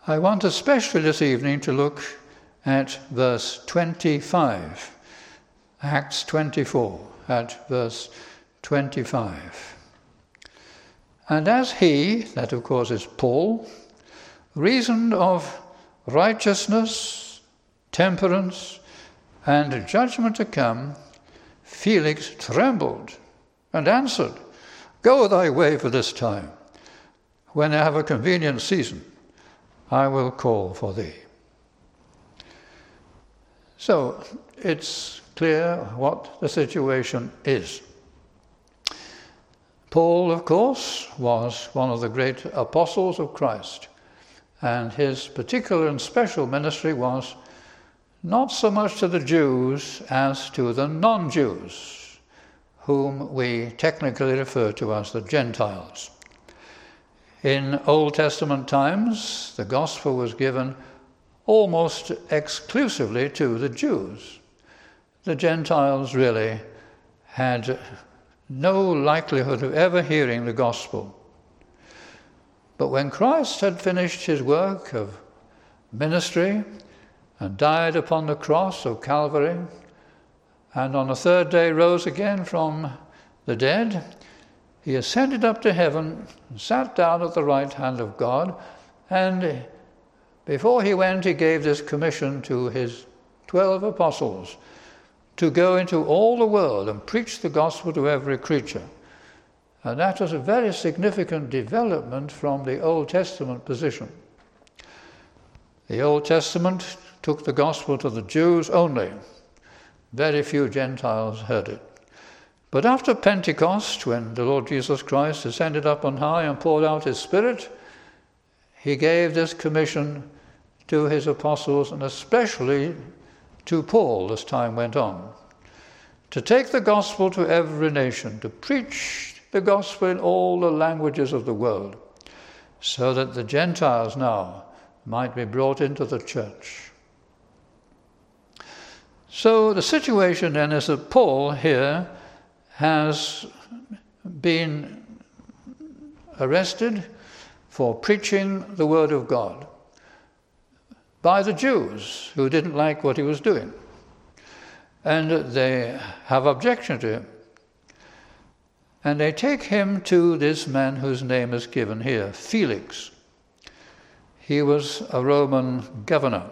I want especially this evening to look at verse 25, Acts 24, at verse 25. And as he, that of course is Paul, reasoned of righteousness, temperance, and judgment to come, Felix trembled and answered, Go thy way for this time. When I have a convenient season, I will call for thee. So it's clear what the situation is. Paul, of course, was one of the great apostles of Christ, and his particular and special ministry was not so much to the Jews as to the non-Jews, whom we technically refer to as the Gentiles. In Old Testament times, the gospel was given almost exclusively to the Jews. The Gentiles really had no likelihood of ever hearing the gospel. But when Christ had finished his work of ministry and died upon the cross of Calvary, and on the third day rose again from the dead, he ascended up to heaven and sat down at the right hand of God, and before he went, he gave this commission to his 12 apostles to go into all the world and preach the gospel to every creature. And that was a very significant development from the Old Testament position. The Old Testament took the gospel to the Jews only. Very few Gentiles heard it. But after Pentecost, when the Lord Jesus Christ ascended up on high and poured out his Spirit, he gave this commission to his apostles, and especially to Paul as time went on, to take the gospel to every nation, to preach the gospel in all the languages of the world, so that the Gentiles now might be brought into the church. So the situation then is that Paul here has been arrested for preaching the word of God by the Jews who didn't like what he was doing. And they have objection to him. And they take him to this man whose name is given here, Felix. He was a Roman governor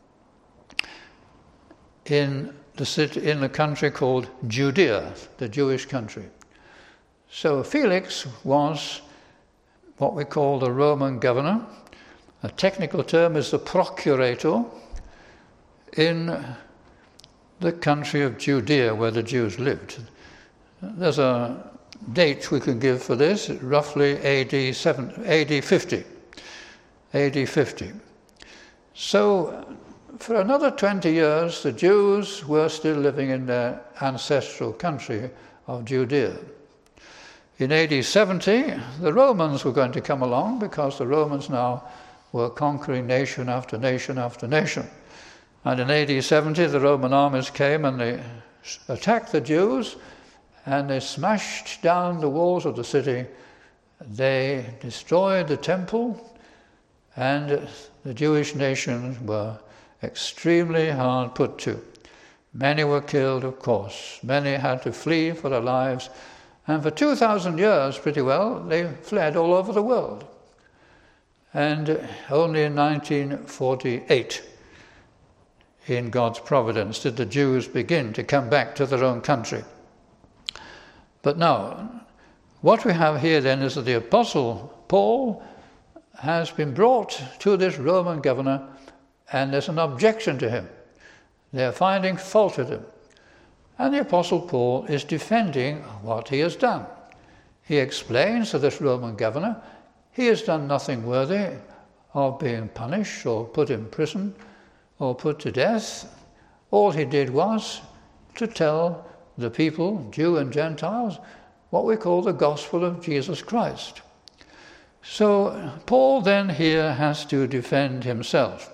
in the country called Judea, the Jewish country. So Felix was what we call the Roman governor. A technical term is the procurator in the country of Judea where the Jews lived. There's a date we can give for this, roughly AD 50. AD 50. So for another 20 years, the Jews were still living in their ancestral country of Judea. In AD 70, the Romans were going to come along because the Romans now were conquering nation after nation after nation. And in AD 70, the Roman armies came and they attacked the Jews, and they smashed down the walls of the city. They destroyed the temple, and the Jewish nation were extremely hard put to. Many were killed, of course. Many had to flee for their lives. And for 2,000 years, pretty well, they fled all over the world. And only in 1948, in God's providence, did the Jews begin to come back to their own country. But now, what we have here then is that the Apostle Paul has been brought to this Roman governor, and there's an objection to him. They're finding fault with him. And the Apostle Paul is defending what he has done. He explains to this Roman governor he has done nothing worthy of being punished or put in prison or put to death. All he did was to tell the people, Jew and Gentiles, what we call the gospel of Jesus Christ. So Paul then here has to defend himself.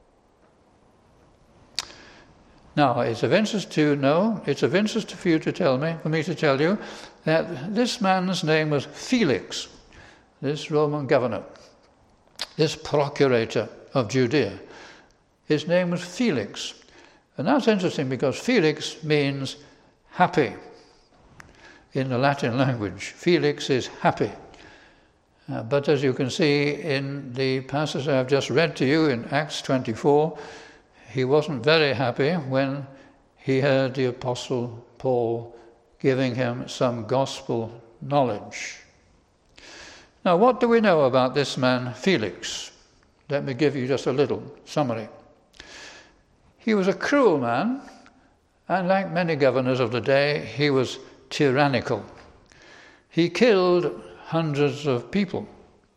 Now, it's of interest for you to tell me, for me to tell you, that this man's name was Felix, this Roman governor, this procurator. of Judea. His name was Felix. And that's interesting because Felix means happy in the Latin language. Felix is happy. But as you can see in the passage I've just read to you in Acts 24, he wasn't very happy when he heard the Apostle Paul giving him some gospel knowledge. Now, what do we know about this man, Felix? Let me give you just a little summary. He was a cruel man, and like many governors of the day, he was tyrannical. He killed hundreds of people.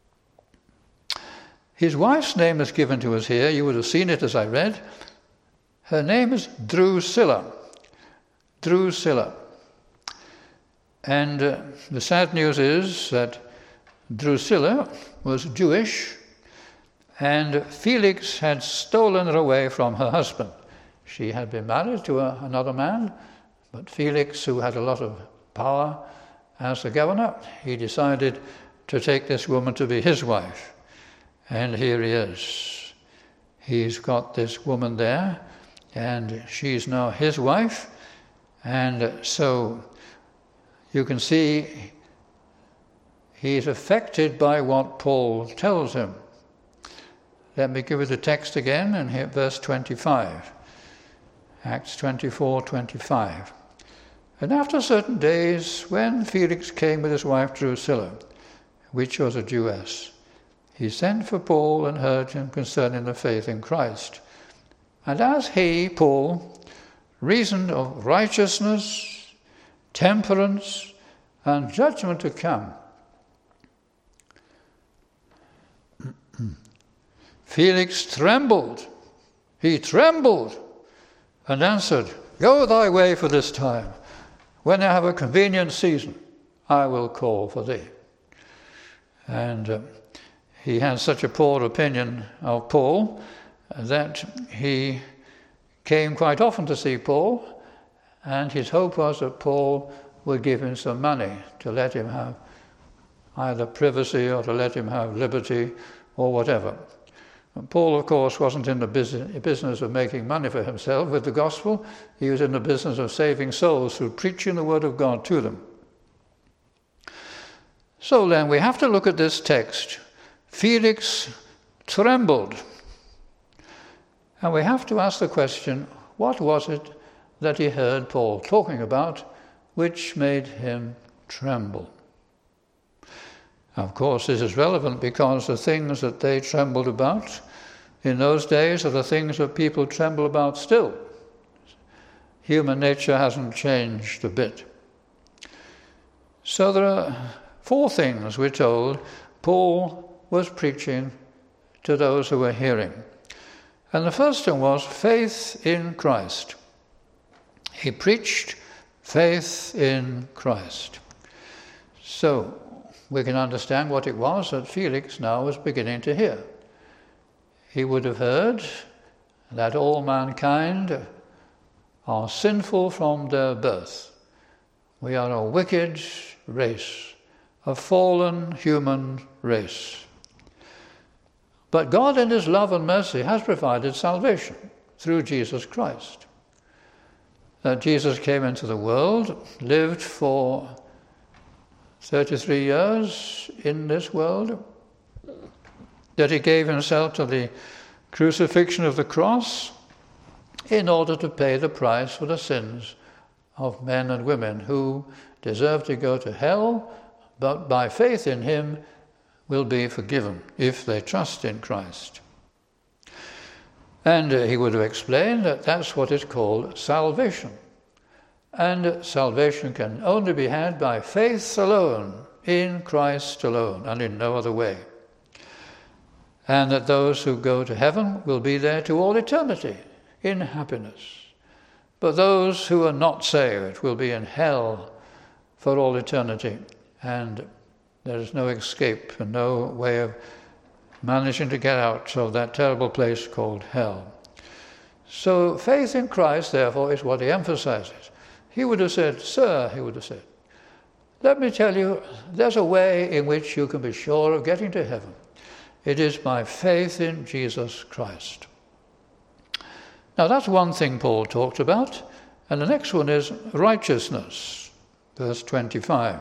His wife's name is given to us here. You would have seen it as I read. Her name is Drusilla. Drusilla. And the sad news is that Drusilla was Jewish, and Felix had stolen her away from her husband. She had been married to another man, but Felix, who had a lot of power as the governor, he decided to take this woman to be his wife. And here he is. He's got this woman there, and she's now his wife. And so you can see he's affected by what Paul tells him. Let me give you the text again and here, verse 25. Acts 24:25. And after certain days, when Felix came with his wife Drusilla, which was a Jewess, he sent for Paul and heard him concerning the faith in Christ. And as he, Paul, reasoned of righteousness, temperance, and judgment to come, Felix trembled. He trembled and answered, Go thy way for this time. When I have a convenient season, I will call for thee. And he had such a poor opinion of Paul that he came quite often to see Paul, and his hope was that Paul would give him some money to let him have either privacy or to let him have liberty or whatever. And Paul, of course, wasn't in the business of making money for himself with the gospel. He was in the business of saving souls through preaching the word of God to them. So then we have to look at this text. Felix trembled. And we have to ask the question, what was it that he heard Paul talking about which made him tremble? Of course, this is relevant because the things that they trembled about in those days are the things that people tremble about still. Human nature hasn't changed a bit. So there are four things, we're told, Paul was preaching to those who were hearing. And the first one was faith in Christ. He preached faith in Christ. So we can understand what it was that Felix now was beginning to hear. He would have heard that all mankind are sinful from their birth. We are a wicked race, a fallen human race. But God in his love and mercy has provided salvation through Jesus Christ. That Jesus came into the world, lived for 33 years in this world, that he gave himself to the crucifixion of the cross in order to pay the price for the sins of men and women who deserve to go to hell, but by faith in him will be forgiven if they trust in Christ. And he would have explained that that's what is called salvation. And salvation can only be had by faith alone, in Christ alone, and in no other way. And that those who go to heaven will be there to all eternity, in happiness. But those who are not saved will be in hell for all eternity, and there is no escape and no way of managing to get out of that terrible place called hell. So faith in Christ, therefore, is what he emphasizes. He would have said, Sir, he would have said, let me tell you, there's a way in which you can be sure of getting to heaven. It is by faith in Jesus Christ. Now that's one thing Paul talked about. And the next one is righteousness. Verse 25.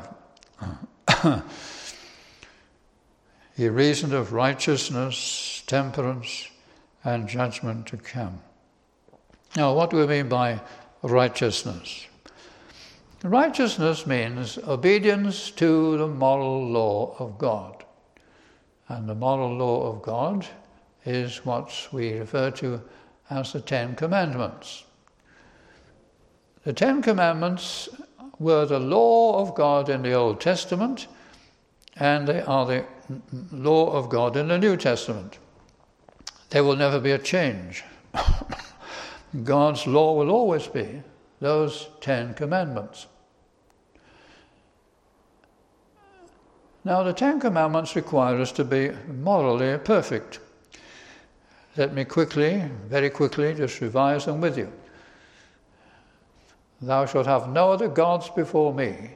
He reasoned of righteousness, temperance, and judgment to come. Now, what do we mean by righteousness? Righteousness means obedience to the moral law of God. And the moral law of God is what we refer to as the Ten Commandments. The Ten Commandments were the law of God in the Old Testament, and they are the law of God in the New Testament. There will never be a change. God's law will always be those 10 commandments. Now, the 10 commandments require us to be morally perfect. Let me very quickly, just revise them with you. Thou shalt have no other gods before me.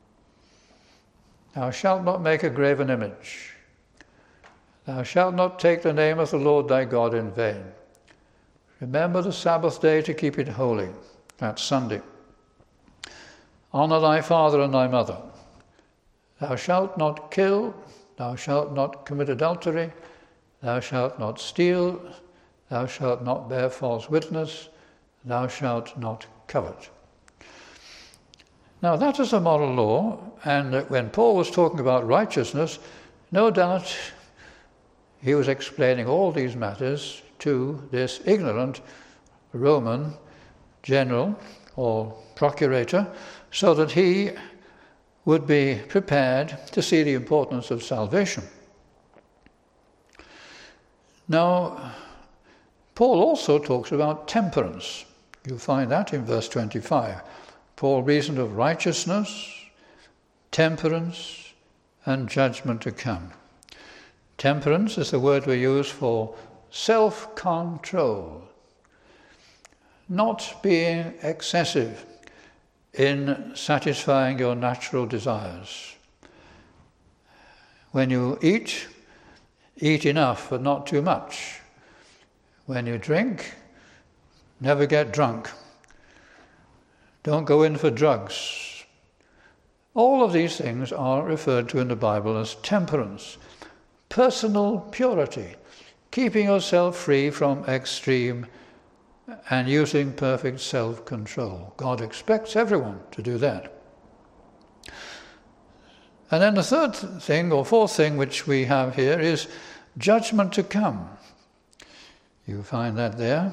Thou shalt not make a graven image. Thou shalt not take the name of the Lord thy God in vain. Remember the Sabbath day to keep it holy. That's Sunday. Honour thy father and thy mother. Thou shalt not kill. Thou shalt not commit adultery. Thou shalt not steal. Thou shalt not bear false witness. Thou shalt not covet. Now that is a moral law, and when Paul was talking about righteousness, no doubt he was explaining all these matters to this ignorant Roman general or procurator, so that he would be prepared to see the importance of salvation. Now, Paul also talks about temperance. You find that in verse 25. Paul reasoned of righteousness, temperance, and judgment to come. Temperance is the word we use for self-control, not being excessive in satisfying your natural desires. When you eat enough but not too much. When you drink, never get drunk. Don't go in for drugs. All of these things are referred to in the Bible as temperance. Personal purity, keeping yourself free from extreme and using perfect self-control. God expects everyone to do that. And then the third thing, or fourth thing, which we have here is judgment to come. You find that there.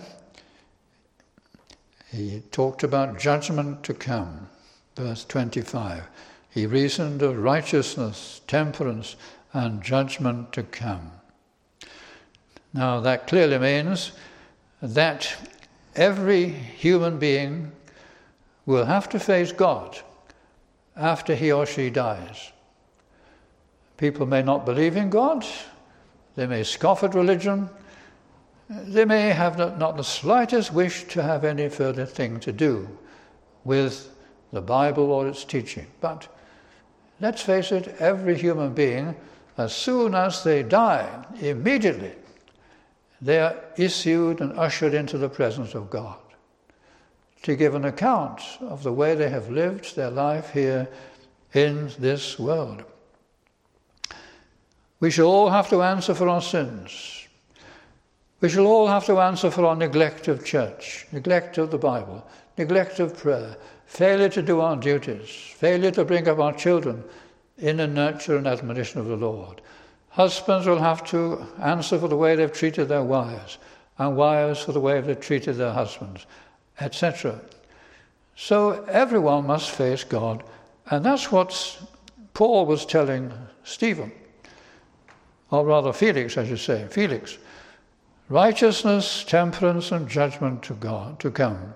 He talked about judgment to come, verse 25. He reasoned of righteousness, temperance, and judgment to come. Now that clearly means that every human being will have to face God after he or she dies. People may not believe in God, they may scoff at religion, they may have not the slightest wish to have any further thing to do with the Bible or its teaching. But let's face it, every human being, as soon as they die, immediately they are issued and ushered into the presence of God to give an account of the way they have lived their life here in this world. We shall all have to answer for our sins. We shall all have to answer for our neglect of church, neglect of the Bible, neglect of prayer, failure to do our duties, failure to bring up our children in the nurture and admonition of the Lord. Husbands will have to answer for the way they've treated their wives, and wives for the way they've treated their husbands, etc. So everyone must face God, and that's what Paul was telling Stephen, or rather Felix, I should say. Felix, righteousness, temperance, and judgment to God to come.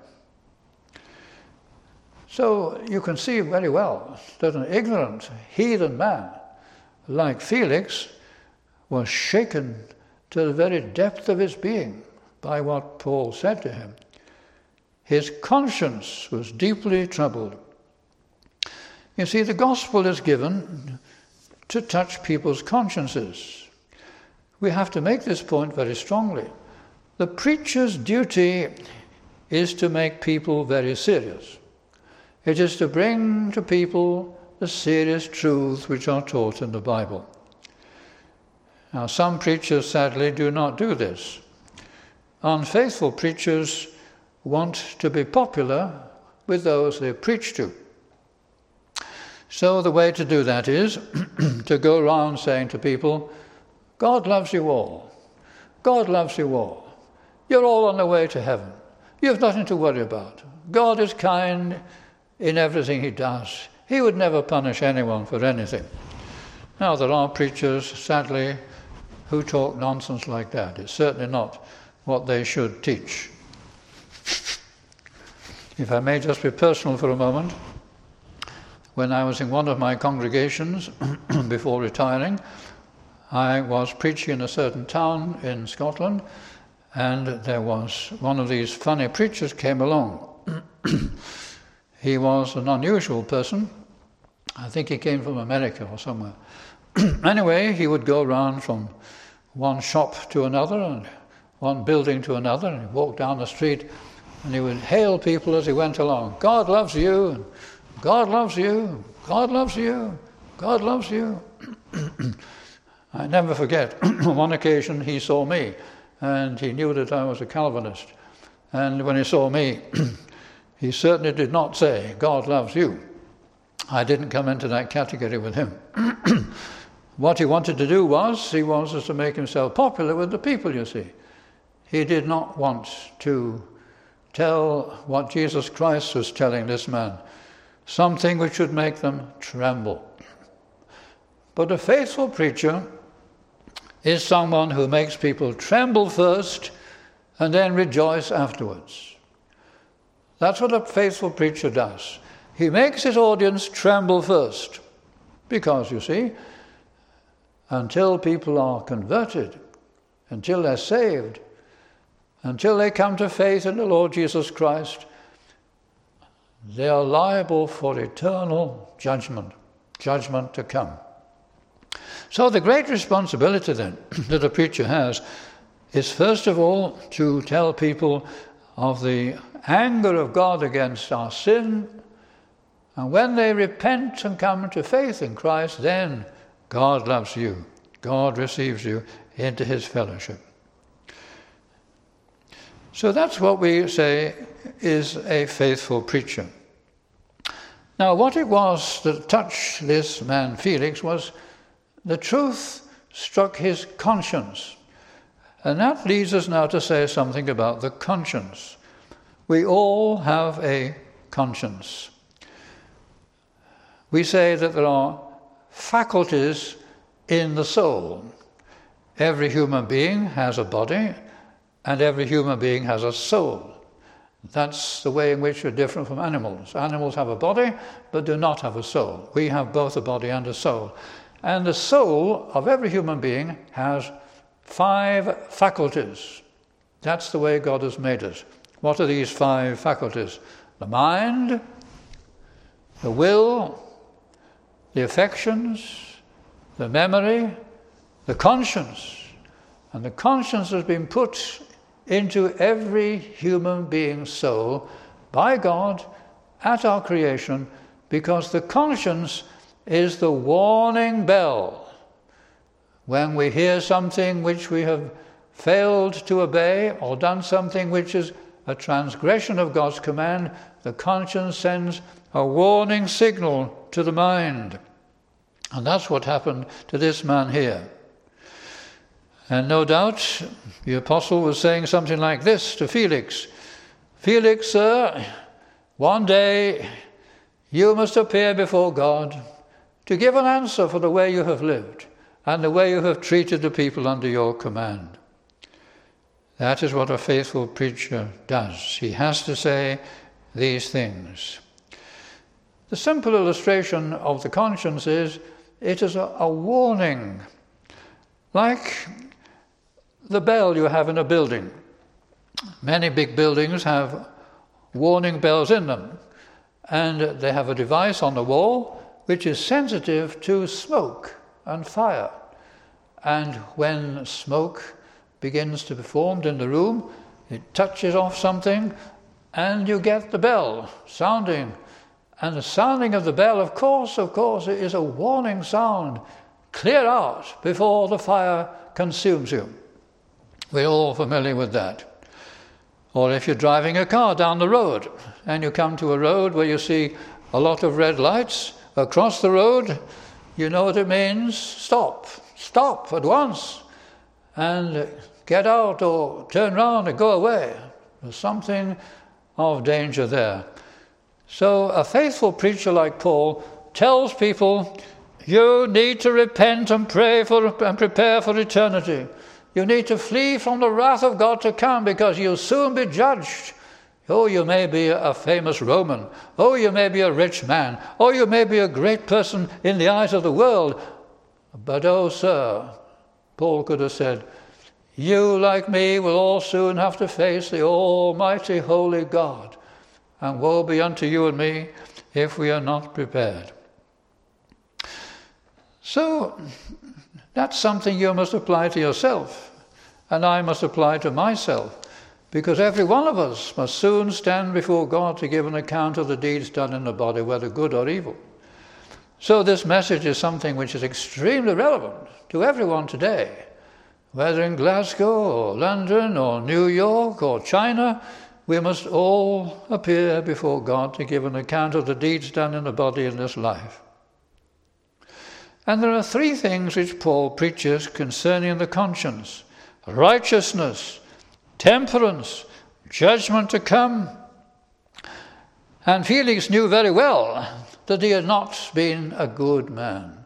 So you can see very well that an ignorant heathen man like Felix was shaken to the very depth of his being by what Paul said to him. His conscience was deeply troubled. You see, the gospel is given to touch people's consciences. we have to make this point very strongly. The preacher's duty is to make people very serious. It is to bring to people the serious truths which are taught in the Bible. Now, some preachers, sadly, do not do this. Unfaithful preachers want to be popular with those they preach to. So the way to do that is to go around saying to people, God loves you all. God loves you all. You're all on the way to heaven. You have nothing to worry about. God is kind in everything he does. He would never punish anyone for anything. Now, there are preachers, sadly, who talk nonsense like that. It's certainly not what they should teach. If I may just be personal for a moment, when I was in one of my congregations before retiring, I was preaching in a certain town in Scotland, and there was one of these funny preachers came along. He was an unusual person. I think he came from America or somewhere. Anyway, he would go around from one shop to another and one building to another, and he'd walk down the street and he would hail people as he went along. God loves you, and God loves you, God loves you, God loves you. I never forget, on one occasion he saw me, and he knew that I was a Calvinist. And when he saw me, he certainly did not say, God loves you. I didn't come into that category with him. What he wanted to do was, he wanted to make himself popular with the people, you see. He did not want to tell what Jesus Christ was telling this man, something which would make them tremble. But a faithful preacher is someone who makes people tremble first and then rejoice afterwards. That's what a faithful preacher does. He makes his audience tremble first. Because, you see, until people are converted, until they're saved, until they come to faith in the Lord Jesus Christ, they are liable for eternal judgment to come. So the great responsibility then that a preacher has is first of all to tell people of the anger of God against our sin, and when they repent and come to faith in Christ, then God loves you. God receives you into his fellowship. So that's what we say is a faithful preacher. Now, what it was that touched this man Felix was the truth struck his conscience. And that leads us now to say something about the conscience. We all have a conscience. We say that there are faculties in the soul. Every human being has a body, and every human being has a soul. That's the way in which we're different from animals. Animals have a body, but do not have a soul. We have both a body and a soul. And the soul of every human being has 5 faculties. That's the way God has made us. What are these 5 faculties? The mind, the will, the affections, the memory, the conscience. And the conscience has been put into every human being's soul by God at our creation, because the conscience is the warning bell. When we hear something which we have failed to obey or done something which is a transgression of God's command, the conscience sends a warning signal to the mind. And that's what happened to this man here. And no doubt the apostle was saying something like this to Felix. Felix, sir, one day you must appear before God to give an answer for the way you have lived and the way you have treated the people under your command. That is what a faithful preacher does. He has to say these things. The simple illustration of the conscience is it is a warning, like the bell you have in a building. Many big buildings have warning bells in them, and they have a device on the wall which is sensitive to smoke and fire. and when smoke begins to be formed in the room, it touches off something, and you get the bell sounding. And the sounding of the bell, of course, is a warning sound. Clear out before the fire consumes you. We're all familiar with that. Or if you're driving a car down the road and you come to a road where you see a lot of red lights across the road, you know what it means? Stop at once and get out or turn round and go away. There's something of danger there. So a faithful preacher like Paul tells people, you need to repent and pray and prepare for eternity. You need to flee from the wrath of God to come, because you'll soon be judged. Oh, you may be a famous Roman. Oh, you may be a rich man. Oh, you may be a great person in the eyes of the world. But oh, sir, Paul could have said, you, like me, will all soon have to face the almighty holy God. And woe be unto you and me if we are not prepared. So, that's something you must apply to yourself, and I must apply to myself, because every one of us must soon stand before God to give an account of the deeds done in the body, whether good or evil. So this message is something which is extremely relevant to everyone today, whether in Glasgow or London or New York or China. We must all appear before God to give an account of the deeds done in the body in this life. And there are three things which Paul preaches concerning the conscience: righteousness, temperance, judgment to come. And Felix knew very well that he had not been a good man.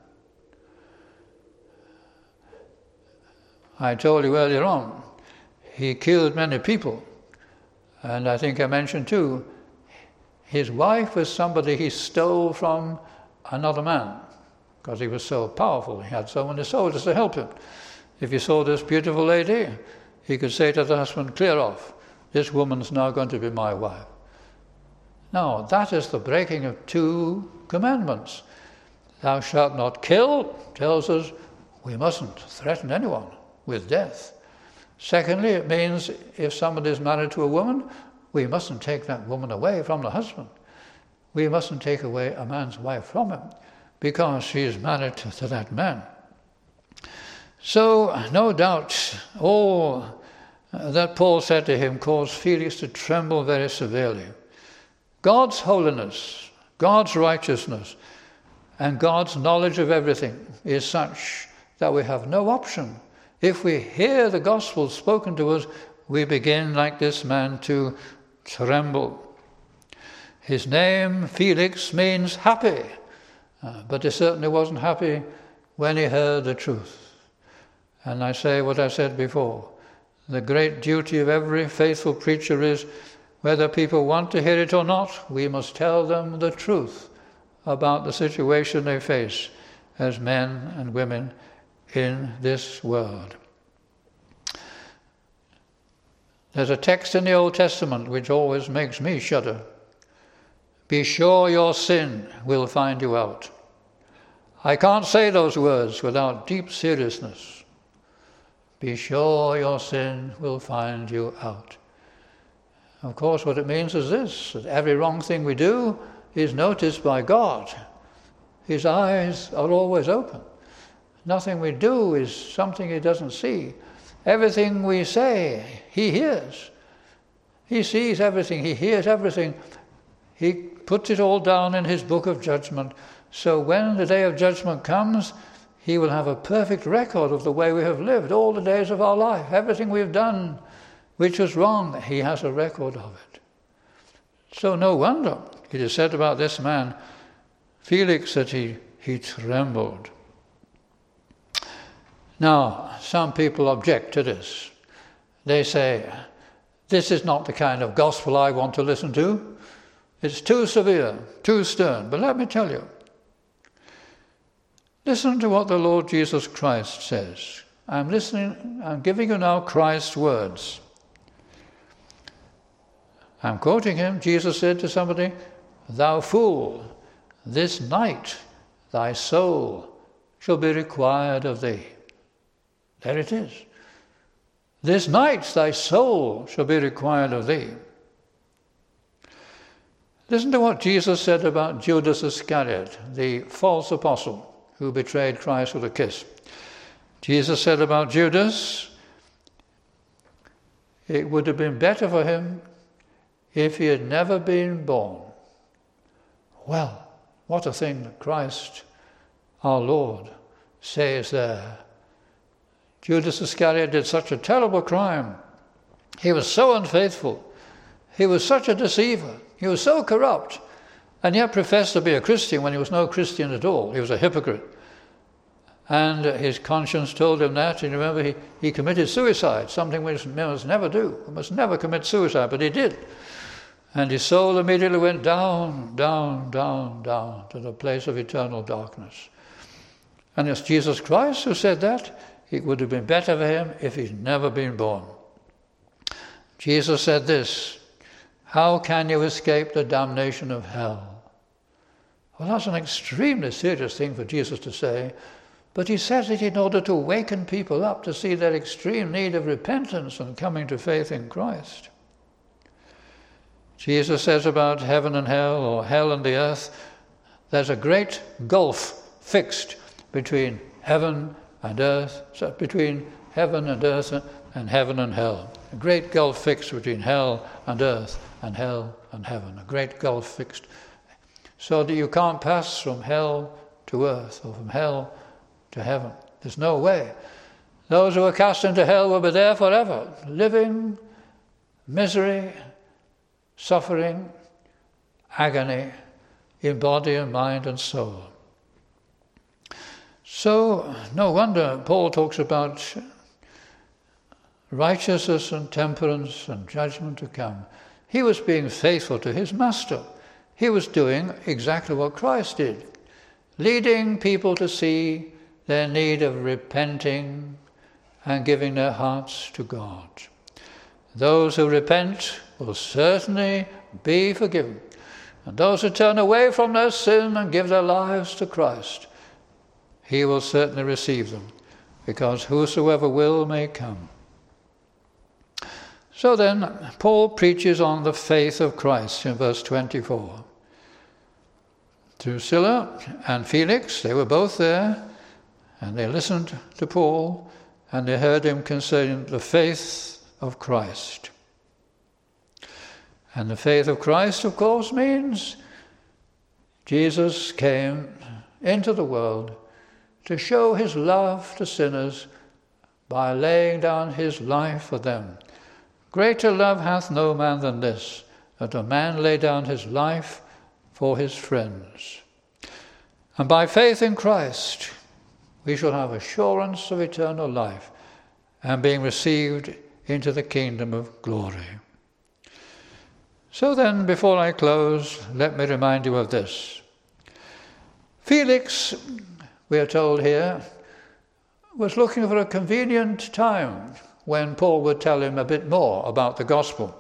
I told you earlier on, he killed many people. And I think I mentioned too, his wife was somebody he stole from another man, because he was so powerful. He had so many soldiers to help him. If he saw this beautiful lady, he could say to the husband, clear off, this woman's now going to be my wife. Now, that is the breaking of two commandments. Thou shalt not kill tells us we mustn't threaten anyone with death. Secondly, it means if somebody is married to a woman, we mustn't take that woman away from the husband. We mustn't take away a man's wife from him because she is married to that man. So, no doubt, all that Paul said to him caused Felix to tremble very severely. God's holiness, God's righteousness, and God's knowledge of everything is such that we have no option. If we hear the gospel spoken to us, we begin, like this man, to tremble. His name, Felix, means happy, but he certainly wasn't happy when he heard the truth. And I say what I said before, the great duty of every faithful preacher is, whether people want to hear it or not, we must tell them the truth about the situation they face as men and women in this world. There's a text in the Old Testament which always makes me shudder. Be sure your sin will find you out. I can't say those words without deep seriousness. Be sure your sin will find you out. Of course, what it means is this, that every wrong thing we do is noticed by God. His eyes are always open. Nothing we do is something he doesn't see. Everything we say, he hears. He sees everything. He hears everything. He puts it all down in his book of judgment. So when the day of judgment comes, he will have a perfect record of the way we have lived all the days of our life. Everything we've done which was wrong, he has a record of it. So no wonder it is said about this man, Felix, that he trembled. Now, some people object to this. They say, this is not the kind of gospel I want to listen to. It's too severe, too stern. But let me tell you, listen to what the Lord Jesus Christ says. I'm giving you now Christ's words. I'm quoting him. Jesus said to somebody, thou fool, this night thy soul shall be required of thee. There it is. This night thy soul shall be required of thee. Listen to what Jesus said about Judas Iscariot, the false apostle who betrayed Christ with a kiss. Jesus said about Judas, it would have been better for him if he had never been born. Well, what a thing that Christ, our Lord, says there. Judas Iscariot did such a terrible crime. He was so unfaithful. He was such a deceiver. He was so corrupt, and yet professed to be a Christian when he was no Christian at all. He was a hypocrite. And his conscience told him that. And remember, he committed suicide, something we must never do. We must never commit suicide, but he did. And his soul immediately went down, down, down, down to the place of eternal darkness. And it's Jesus Christ who said that. It would have been better for him if he'd never been born. Jesus said this, how can you escape the damnation of hell? Well, that's an extremely serious thing for Jesus to say, but he says it in order to awaken people up to see their extreme need of repentance and coming to faith in Christ. Jesus says about heaven and hell, or hell and the earth, there's a great gulf fixed between heaven and earth, so between heaven and earth and heaven and hell. A great gulf fixed between hell and earth and hell and heaven. A great gulf fixed so that you can't pass from hell to earth or from hell to heaven. There's no way. Those who are cast into hell will be there forever, living misery, suffering, agony in body and mind and soul. So, no wonder Paul talks about righteousness and temperance and judgment to come. He was being faithful to his master. He was doing exactly what Christ did, leading people to see their need of repenting and giving their hearts to God. Those who repent will certainly be forgiven. And those who turn away from their sin and give their lives to Christ, he will certainly receive them, because whosoever will may come. So then, Paul preaches on the faith of Christ in verse 24. Drusilla and Felix, they were both there, and they listened to Paul, and they heard him concerning the faith of Christ. And the faith of Christ, of course, means Jesus came into the world to show his love to sinners by laying down his life for them. Greater love hath no man than this, that a man lay down his life for his friends. And by faith in Christ, we shall have assurance of eternal life and being received into the kingdom of glory. So then, before I close, let me remind you of this. Felix, we are told here, was looking for a convenient time when Paul would tell him a bit more about the gospel.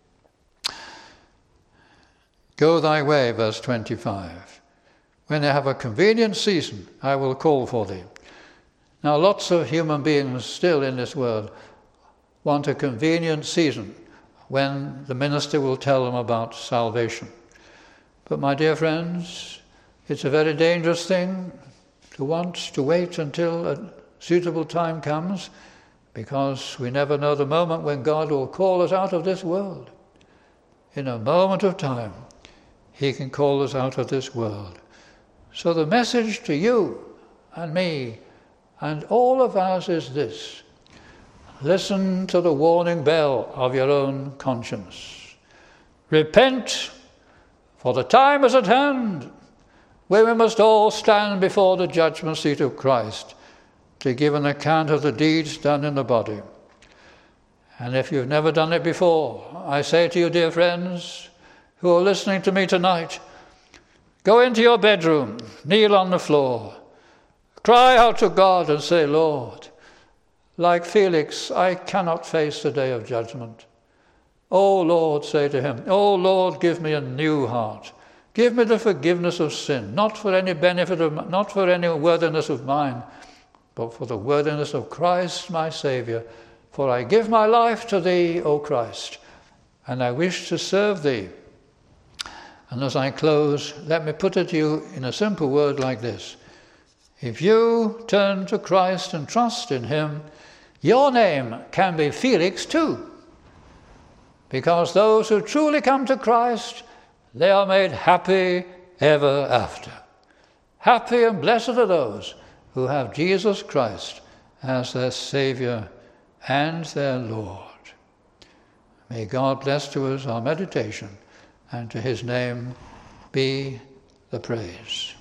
Go thy way, verse 25. When I have a convenient season, I will call for thee. Now, lots of human beings still in this world want a convenient season when the minister will tell them about salvation. But my dear friends, it's a very dangerous thing to want to wait until a suitable time comes, because we never know the moment when God will call us out of this world. In a moment of time, he can call us out of this world. So the message to you and me and all of us is this: listen to the warning bell of your own conscience. Repent, for the time is at hand when we must all stand before the judgment seat of Christ to give an account of the deeds done in the body. And if you've never done it before, I say to you, dear friends, who are listening to me tonight, go into your bedroom, kneel on the floor, cry out to God and say, Lord, like Felix, I cannot face the day of judgment. Oh Lord, say to him, oh Lord, give me a new heart. Give me the forgiveness of sin, not for any benefit of, not for any worthiness of mine, but for the worthiness of Christ my Saviour. For I give my life to thee, O Christ, and I wish to serve thee. And as I close, let me put it to you in a simple word like this. If you turn to Christ and trust in him, your name can be Felix too. Because those who truly come to Christ, they are made happy ever after. Happy and blessed are those who have Jesus Christ as their Saviour and their Lord. May God bless to us our meditation, and to his name be the praise.